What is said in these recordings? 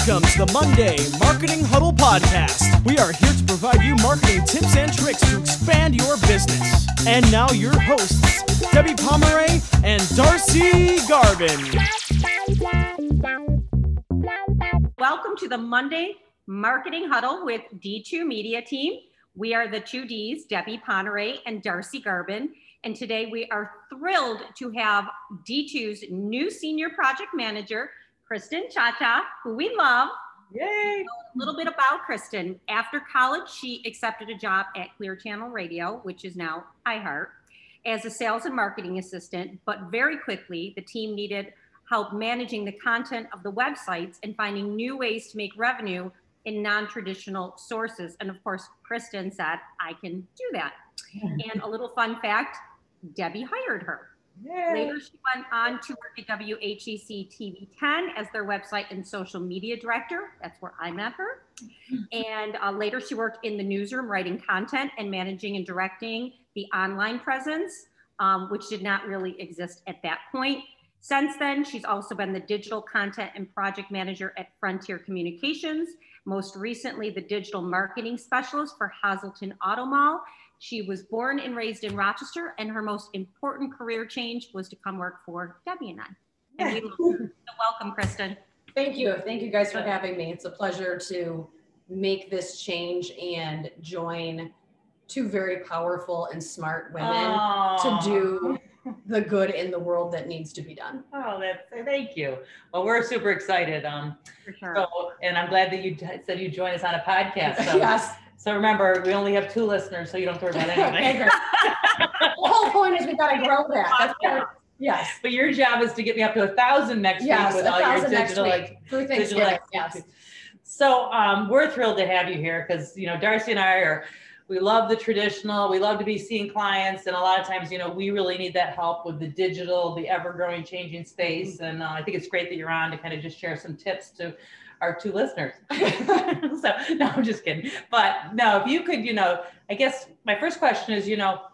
Welcome to the Monday Marketing Huddle Podcast. We are here to provide you marketing tips and tricks to expand your business. And now your hosts, Debbie Pomeroy and Darcy Garvin. Welcome to the Monday Marketing Huddle with D2 Media Team. We are the two Ds, Debbie Pomeroy and Darcy Garvin. And today we are thrilled to have D2's new Senior Project Manager, Kristen Chacha, who we love. Yay! A little bit about Kristen. After college, she accepted a job at Clear Channel Radio, which is now iHeart, as a sales and marketing assistant. But very quickly, the team needed help managing the content of the websites and finding new ways to make revenue in non-traditional sources. And of course, Kristen said, I can do that. And a little fun fact, Debbie hired her. Yay. Later, she went on to work at WHEC TV 10 as their website and social media director. That's where I met her. And later, she worked in the newsroom, writing content and managing and directing the online presence, which did not really exist at that point. Since then, she's also been the digital content and project manager at Frontier Communications, most recently the digital marketing specialist for Hazleton Auto Mall. She was born and raised in Rochester, and her most important career change was to come work for Debbie and I. And we love her. So welcome, Kristen. Thank you. Thank you guys for having me. It's a pleasure to make this change and join two very powerful and smart women to do the good in the world that needs to be done. Oh, thank you. Well, we're super excited. For sure. So, and I'm glad that you said you'd join us on a podcast. So, Yes. So remember, we only have 2 listeners, so you don't have to worry about anything. The whole point is we got to grow that. That's good. Yes. But your job is to get me up to 1,000 next week with all your digital, through digital Thanksgiving. Yes. So we're thrilled to have you here because, Darcy and I we love the traditional, we love to be seeing clients. And a lot of times, we really need that help with the digital, the ever-growing, changing space. And I think it's great that you're on to kind of just share some tips to our 2 listeners. So, no, I'm just kidding. But no, if you could, I guess my first question is,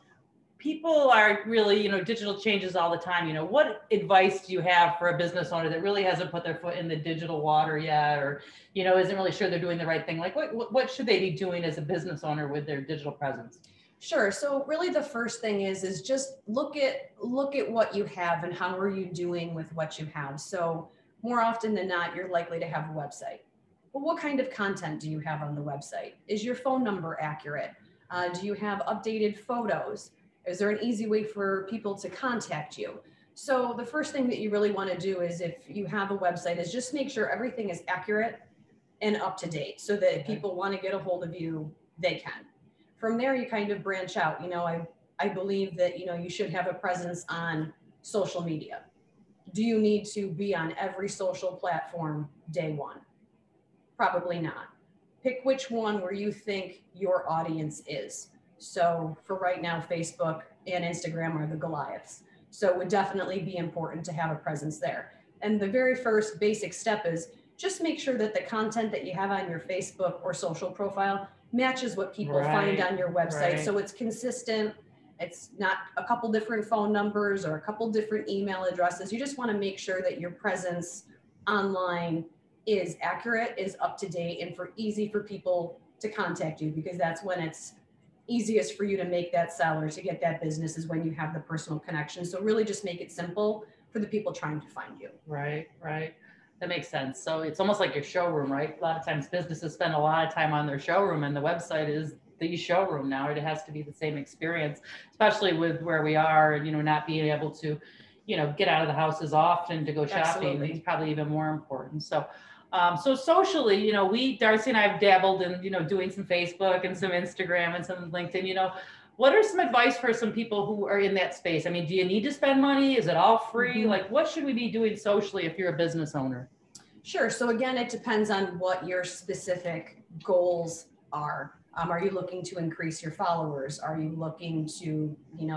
people are really, digital changes all the time. What advice do you have for a business owner that really hasn't put their foot in the digital water yet, or, isn't really sure they're doing the right thing? Like what should they be doing as a business owner with their digital presence? Sure. So really the first thing is just look at what you have and how are you doing with what you have. So more often than not, you're likely to have a website. Well, what kind of content do you have on the website? Is your phone number accurate? Do you have updated photos? Is there an easy way for people to contact you? So the first thing that you really want to do is, if you have a website, is just make sure everything is accurate and up to date so that if people want to get a hold of you, they can. From there, you kind of branch out. I believe that, you should have a presence on social media. Do you need to be on every social platform day one? Probably not. Pick which one where you think your audience is. So for right now, Facebook and Instagram are the Goliaths. So it would definitely be important to have a presence there. And the very first basic step is just make sure that the content that you have on your Facebook or social profile matches what people find on your website. So it's consistent. It's not a couple different phone numbers or a couple different email addresses. You just want to make sure that your presence online is accurate, is up to date, and easy for people to contact you, because that's when it's easiest for you to make that sell or to get that business, is when you have the personal connection. So really just make it simple for the people trying to find you. Right. That makes sense. So it's almost like your showroom, right? A lot of times businesses spend a lot of time on their showroom, and the website is the showroom now. It has to be the same experience, especially with where we are and, not being able to, get out of the house as often to go shopping. Absolutely. It's probably even more important. So, so socially, Darcy and I have dabbled in, doing some Facebook and some Instagram and some LinkedIn. What are some advice for some people who are in that space? I mean, do you need to spend money? Is it all free? Mm-hmm. Like, what should we be doing socially if you're a business owner? Sure. So again, it depends on what your specific goals are. Are you looking to increase your followers? Are you looking to,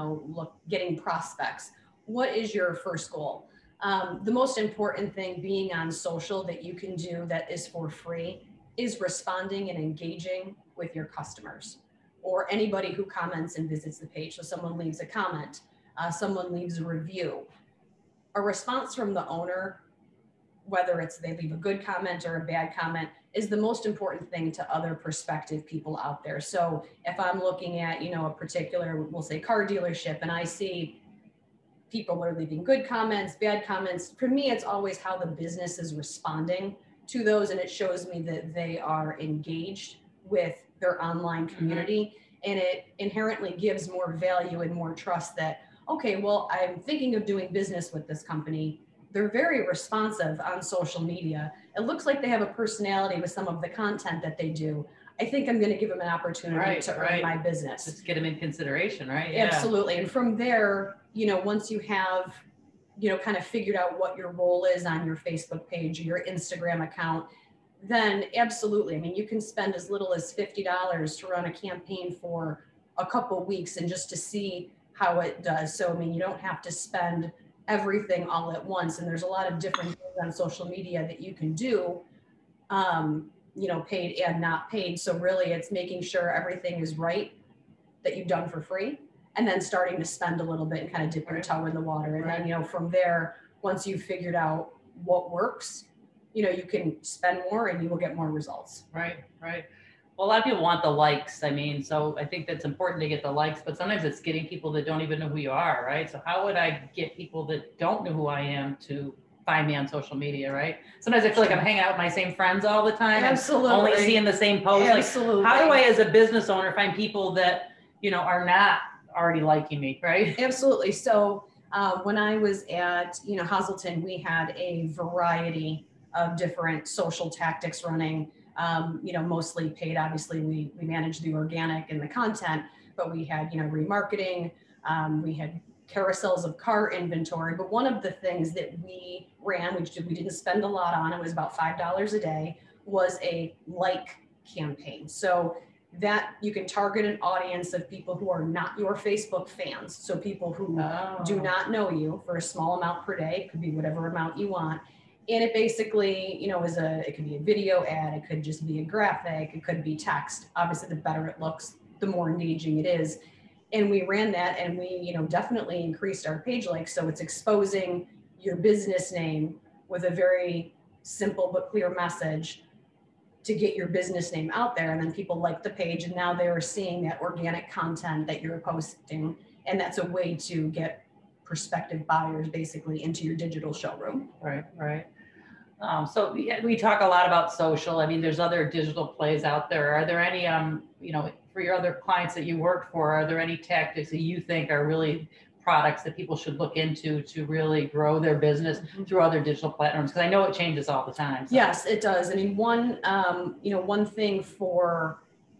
getting prospects? What is your first goal? The most important thing being on social that you can do that is for free is responding and engaging with your customers or anybody who comments and visits the page. So someone leaves a comment, someone leaves a review. A response from the owner whether it's they leave a good comment or a bad comment, is the most important thing to other prospective people out there. So if I'm looking at, a particular, we'll say car dealership, and I see people are leaving good comments, bad comments, for me, it's always how the business is responding to those. And it shows me that they are engaged with their online community. And it inherently gives more value and more trust that, okay, well, I'm thinking of doing business with this company. They're very responsive on social media. It looks like they have a personality with some of the content that they do. I think I'm going to give them an opportunity to earn my business. Just get them in consideration, right? Yeah. Absolutely. And from there, once you have, kind of figured out what your role is on your Facebook page or your Instagram account, then absolutely. I mean, you can spend as little as $50 to run a campaign for a couple of weeks and just to see how it does. So, I mean, you don't have to spend everything all at once. And there's a lot of different things on social media that you can do, paid and not paid. So really it's making sure everything is right that you've done for free, and then starting to spend a little bit and kind of dip your toe in the water. And then, from there, once you've figured out what works, you can spend more and you will get more results. Right. Well, a lot of people want the likes. I mean, so I think that's important to get the likes, but sometimes it's getting people that don't even know who you are, right? So how would I get people that don't know who I am to find me on social media, right? Sometimes I feel like I'm hanging out with my same friends all the time. Absolutely. And only seeing the same posts. Absolutely. Like, how do I, as a business owner, find people that, are not already liking me, right? Absolutely. So when I was at, Hazelton, we had a variety of different social tactics running. Mostly paid. Obviously, we managed the organic and the content, but we had, remarketing. We had carousels of car inventory. But one of the things that we ran, which we didn't spend a lot on, it was about $5 a day, was a like campaign. So that you can target an audience of people who are not your Facebook fans. So people who do not know you, for a small amount per day. It could be whatever amount you want. And it basically, it could be a video ad, it could just be a graphic, it could be text. Obviously, the better it looks, the more engaging it is. And we ran that, and we, definitely increased our page likes. So it's exposing your business name with a very simple but clear message to get your business name out there. And then people like the page, and now they're seeing that organic content that you're posting. And that's a way to get prospective buyers basically into your digital showroom. Right. So we talk a lot about social. I mean, there's other digital plays out there. Are there any, for your other clients that you work for, are there any tactics that you think are really products that people should look into to really grow their business through other digital platforms? Because I know it changes all the time. So. Yes, it does. I mean, one thing for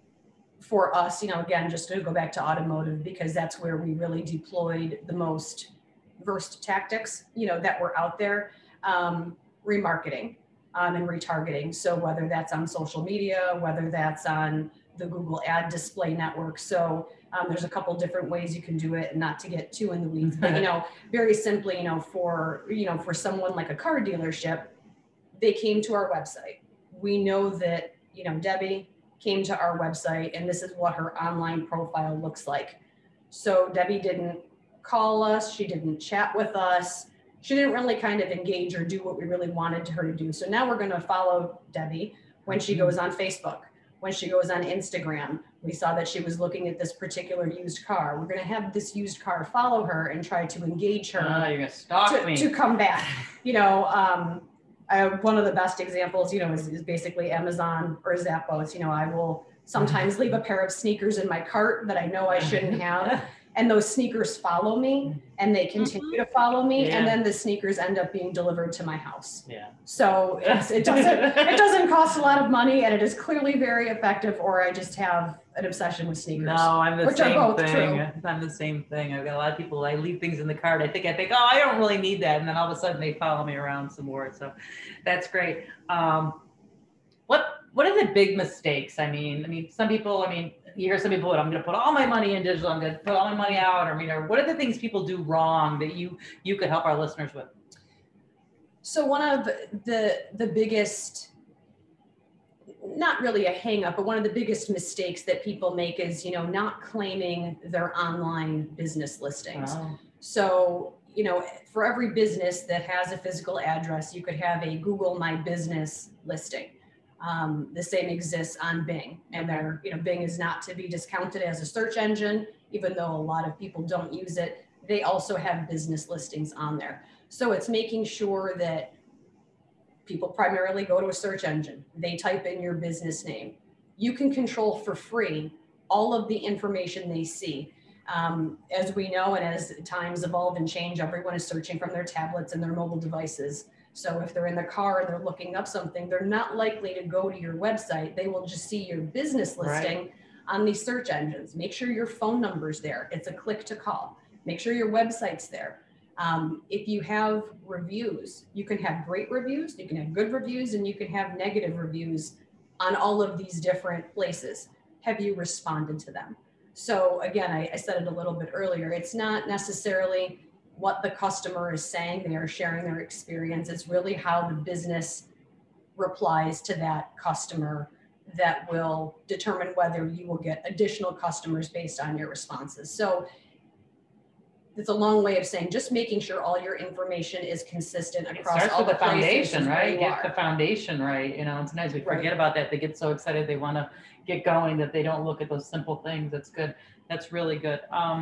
us, again, just to go back to automotive, because that's where we really deployed the most versed tactics, that were out there, remarketing and retargeting. So whether that's on social media, whether that's on the Google ad display network. So there's a couple different ways you can do it, and not to get too in the weeds, but, very simply, for someone like a car dealership, they came to our website. We know that, Debbie came to our website, and this is what her online profile looks like. So Debbie didn't call us. She didn't chat with us. She didn't really kind of engage or do what we really wanted her to do. So now we're going to follow Debbie when she goes on Facebook, when she goes on Instagram. We saw that she was looking at this particular used car. We're going to have this used car follow her and try to engage her. You're going to stalk me. To come back. One of the best examples, is basically Amazon or Zappos. I will sometimes leave a pair of sneakers in my cart that I know I shouldn't have. And those sneakers follow me, and they continue to follow me. And then the sneakers end up being delivered to my house. Yeah. So it doesn't cost a lot of money, and it is clearly very effective, or I just have an obsession with sneakers. No, I'm the which same are both thing. true. I'm the same thing. I've got a lot of people, I leave things in the cart. I think, oh, I don't really need that. And then all of a sudden they follow me around some more. So that's great. What are the big mistakes? I mean, some people, you hear some people, I'm going to put all my money in digital. I'm going to put all my money out. Or what are the things people do wrong that you could help our listeners with? So one of the biggest, not really a hang up, but one of the biggest mistakes that people make is, not claiming their online business listings. Oh. So, for every business that has a physical address, you could have a Google My Business listing. The same exists on Bing, and Bing is not to be discounted as a search engine, even though a lot of people don't use it. They also have business listings on there. So it's making sure that people primarily go to a search engine. They type in your business name. You can control for free all of the information they see. As we know, and as times evolve and change, everyone is searching from their tablets and their mobile devices. So if they're in the car and they're looking up something, they're not likely to go to your website. They will just see your business listing on these search engines. Make sure your phone number's there. It's a click to call. Make sure your website's there. If you have reviews, you can have great reviews, you can have good reviews, and you can have negative reviews on all of these different places. Have you responded to them? So again, I said it a little bit earlier, it's not necessarily what the customer is saying, they are sharing their experience. It's really how the business replies to that customer that will determine whether you will get additional customers based on your responses. So it's a long way of saying just making sure all your information is consistent across all the foundation, right? Get the foundation right. And sometimes we forget about that. They get so excited they want to get going that they don't look at those simple things. That's good. That's really good.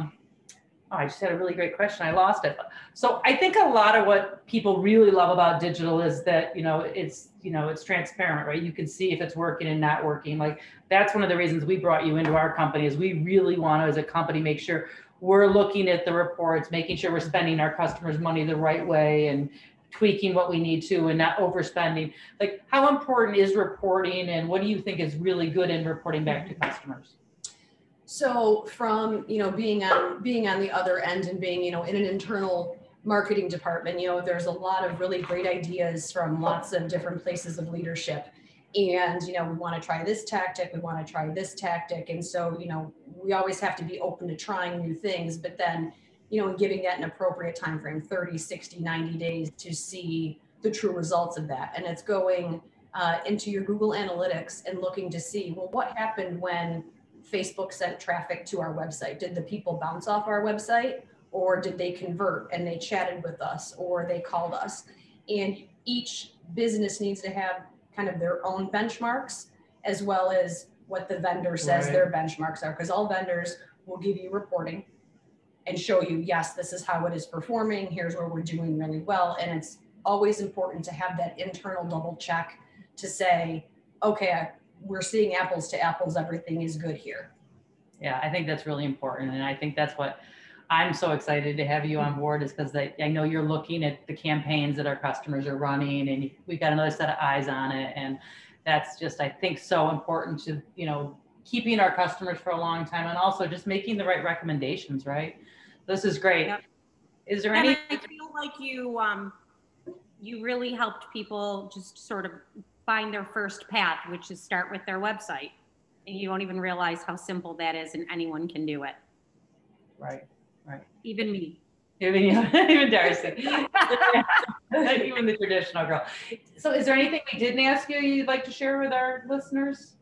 I just had a really great question. I lost it. So I think a lot of what people really love about digital is that, it's transparent, right? You can see if it's working and not working. Like that's one of the reasons we brought you into our company is we really want to, as a company, make sure we're looking at the reports, making sure we're spending our customers' money the right way and tweaking what we need to and not overspending. Like how important is reporting and what do you think is really good in reporting back to customers? So from, being on the other end and being, in an internal marketing department, there's a lot of really great ideas from lots of different places of leadership. And, we want to try this tactic, we want to try this tactic. And so, we always have to be open to trying new things, but then, giving that an appropriate time frame, 30, 60, 90 days to see the true results of that. And it's going into your Google Analytics and looking to see, well, what happened when Facebook sent traffic to our website? Did the people bounce off our website or did they convert and they chatted with us or they called us? And each business needs to have kind of their own benchmarks as well as what the vendor says their benchmarks are, because all vendors will give you reporting and show you, yes, this is how it is performing. Here's where we're doing really well. And it's always important to have that internal double check to say, okay, we're seeing apples to apples. Everything is good here. Yeah, I think that's really important. And I think that's what I'm so excited to have you on board is because I know you're looking at the campaigns that our customers are running and we've got another set of eyes on it. And that's just, I think, so important to, keeping our customers for a long time and also just making the right recommendations, right? This is great. Yep. Is there any? I feel like you really helped people just sort of find their first path, which is start with their website. And you don't even realize how simple that is and anyone can do it. Right. Even me. Even Darcy. Even the traditional girl. So is there anything we didn't ask you you'd like to share with our listeners?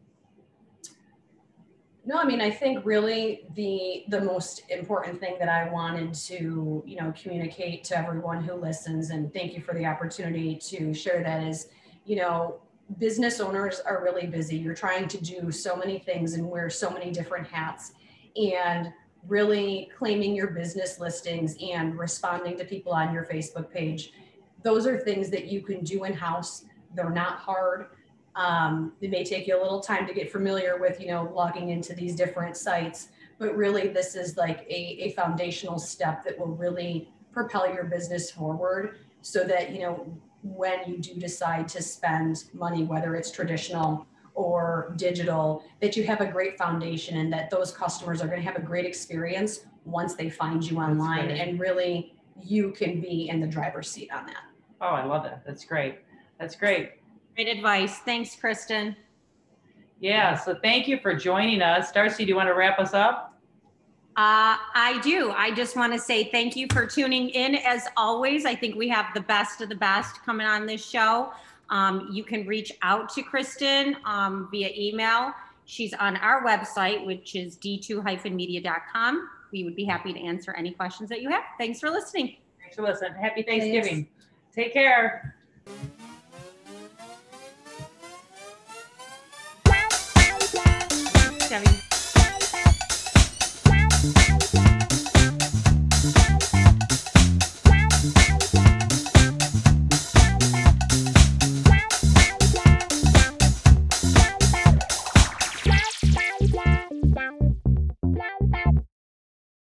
No, I think really the most important thing that I wanted to, communicate to everyone who listens, and thank you for the opportunity to share that is, business owners are really busy. You're trying to do so many things and wear so many different hats, and really claiming your business listings and responding to people on your Facebook page. Those are things that you can do in-house. They're not hard. It may take you a little time to get familiar with, logging into these different sites, but really this is like a foundational step that will really propel your business forward so that, when you do decide to spend money, whether it's traditional or digital, that you have a great foundation and that those customers are going to have a great experience once they find you online, and really you can be in the driver's seat on that. Oh, I love that. That's great. That's great. Great advice. Thanks, Kristen. Yeah. So thank you for joining us. Darcy, do you want to wrap us up? I do. I just want to say thank you for tuning in. As always, I think we have the best of the best coming on this show. You can reach out to Kristen via email. She's on our website, which is d2-media.com. We would be happy to answer any questions that you have. Thanks for listening. Thanks for listening. Happy Thanksgiving. Take care. Debbie.